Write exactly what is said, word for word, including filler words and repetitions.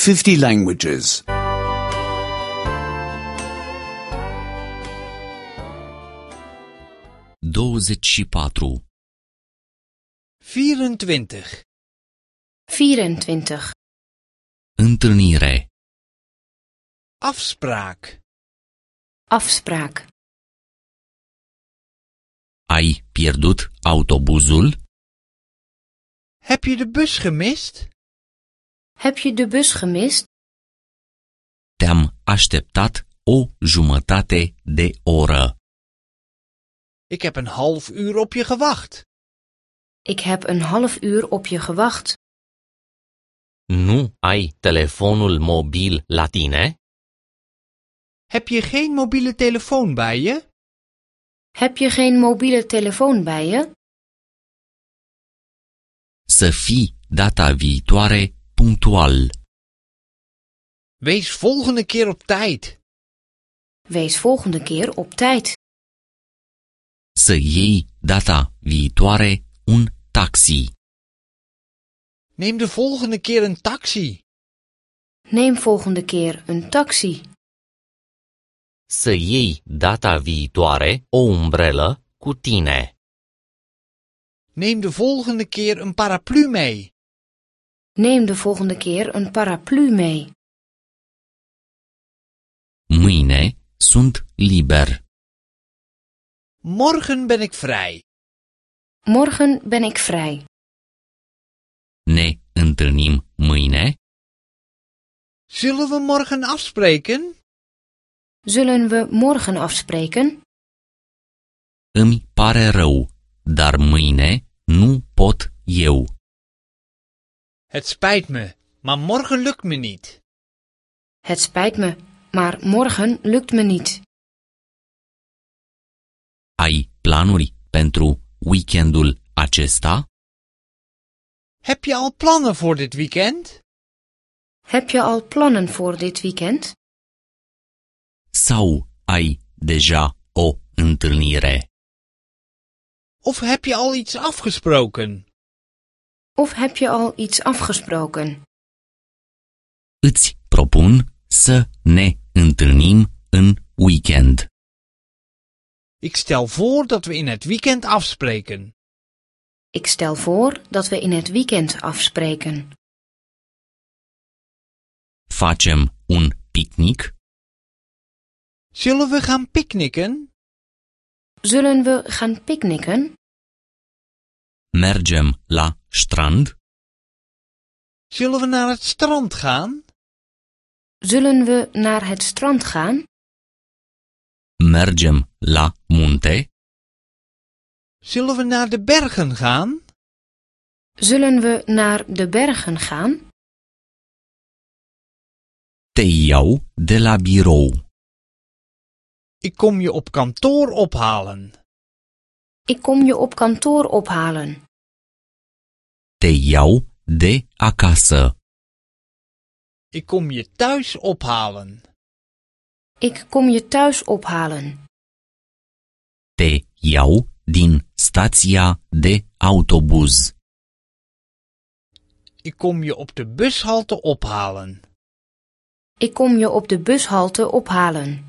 fifty languages. douăzeci și patru. vierentwintig. vierentwintig. Întâlnire. Afspraak. Afspraak. Ai pierdut autobuzul? Heb je de bus gemist? Heb je de bus gemist? Te-am așteptat o jumătate de oră. Ik heb een half uur op je gewacht. Ik heb een half uur op je gewacht. Nu ai telefonul mobil la tine? Heb je geen mobiele telefoon bij je? Heb je geen mobiele telefoon bij je? Să fii data viitoare punctual. Wees volgende keer op tijd. Wees volgende keer op tijd. Să iei data viitoare un taxi. Neem de volgende keer een taxi. Neem volgende keer een taxi. Să iei data viitoare o umbrelă cu tine. Neem de volgende keer een paraplu mee. Neem de volgende keer een paraplu mee. Mâine sunt liber. Morgen ben ik vrij. Morgen ben ik vrij. Ne întâlnim mâine? Zullen we morgen afspreken? Zullen we morgen afspreken? Îmi pare rău, dar mâine nu pot eu. Het spijt me, maar morgen lukt me niet. Het spijt me, maar morgen lukt me niet. Ai planuri pentru weekendul acesta? Heb je al plannen voor dit weekend? Heb je al plannen voor dit weekend? Sau ai deja o întâlnire? Of heb je al iets afgesproken? Of heb je al iets afgesproken? Îți propun să ne întâlnim în weekend. Ik stel voor dat we in het weekend afspreken. Ik stel voor dat we in het weekend afspreken. Facem un picnic? Zullen we gaan picknicken? Zullen we gaan picknicken? Mergem la strand? Zullen we naar het strand gaan? Zullen we naar het strand gaan? Mergem la munte? Zullen we naar de bergen gaan? Zullen we naar de bergen gaan? Te iau de la birou. Ik kom je op kantoor ophalen. Ik kom je op kantoor ophalen. Te iau de acasă. Ik kom je thuis ophalen. Ik kom je thuis ophalen. Te iau din stația de autobuz. Ik kom je op de bushalte ophalen. Ik kom je op de bushalte ophalen.